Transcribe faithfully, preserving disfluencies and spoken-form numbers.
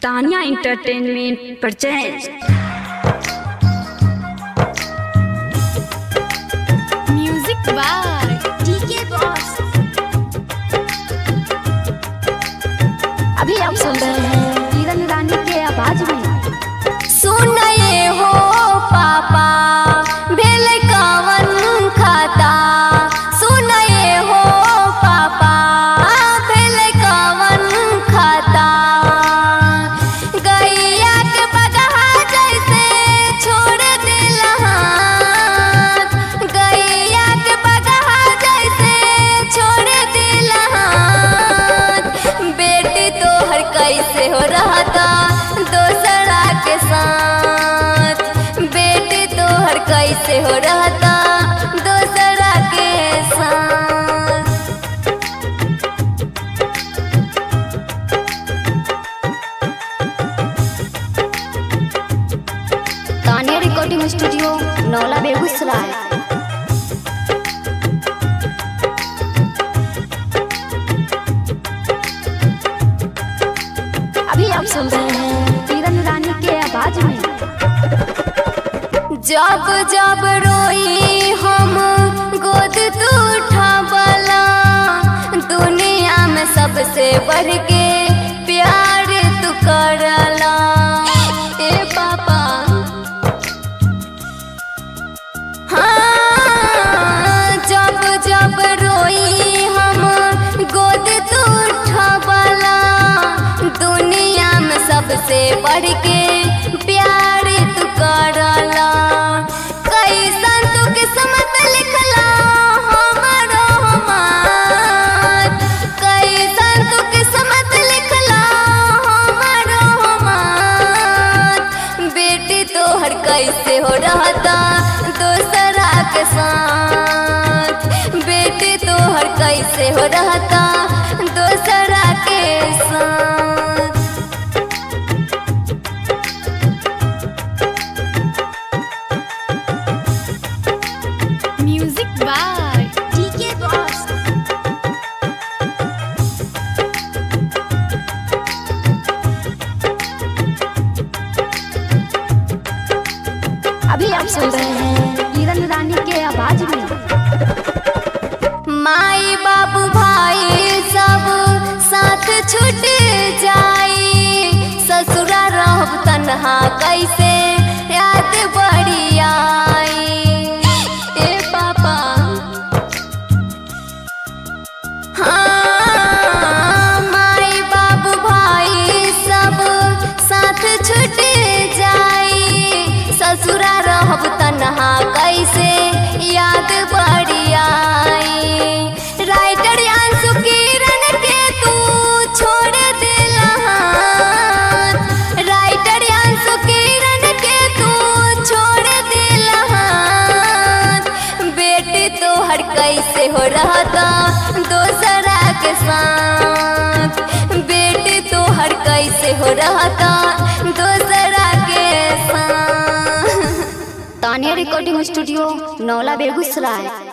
Tania entertainment presents music by D K boss. अभी आप सुन रहे हैं किरण रानी के आवाज में। सुनए हो पापा भेल कवन खाता, सुनए हो पापा भेल कवन खाता। गैया के बगहा जैसे छोड़ दिला हाथ, गैया के बगहा जैसे छोड़ दिला हाथ। बेटी तोहर कैसे हो रहता दोसरा के साथ, बेटी तोहर कैसे हो रहता दोसरा के साथ। Tania recording studio Naula Begusarai. अभी आप सुन रहे हैं किरण रानी के आवाज में। जब जब रोई हम गोद तू उठावला, दुनिया में सबसे बढ़ के प्यार तू करला। ए पापा हाँ, जब जब रोई हम गोद तू उठावला, दुनिया में सबसे बढ़ के प्यार तू करला। कैसन तू किस्मत लिखला हमारो हमार, कैसन तू किस्मत लिखला हमारो हमार। बेटी तोहर कैसे हो रहता दोसरा के साथ, बेटी तोहर कैसे हो रहता दोसरा के साथ। Music by D K boss. अभी आप सुन रहे हैं किरण रानी के आवाज में। माई बाबू भाई सब साथ छूट जाई, ससुरा रहब तन्हा कैसे याद बड़ी आई। ए पापा हाँ, माई बाबू भाई सब साथ छूट जाई, ससुरा रहब तन्हा कैसे याद बड़ी आई। राइटर अंशु किरण के तू छोड़ दिला हाथ, राइटर अंशु किरण के तू छोड़ दिला हाथ। बेटी तोहर कैसे हो रहता दोसरा के साथ, बेटी तोहर कैसे हो रहता दोसरा के साथ। Tania recording studio Naula Begusarai.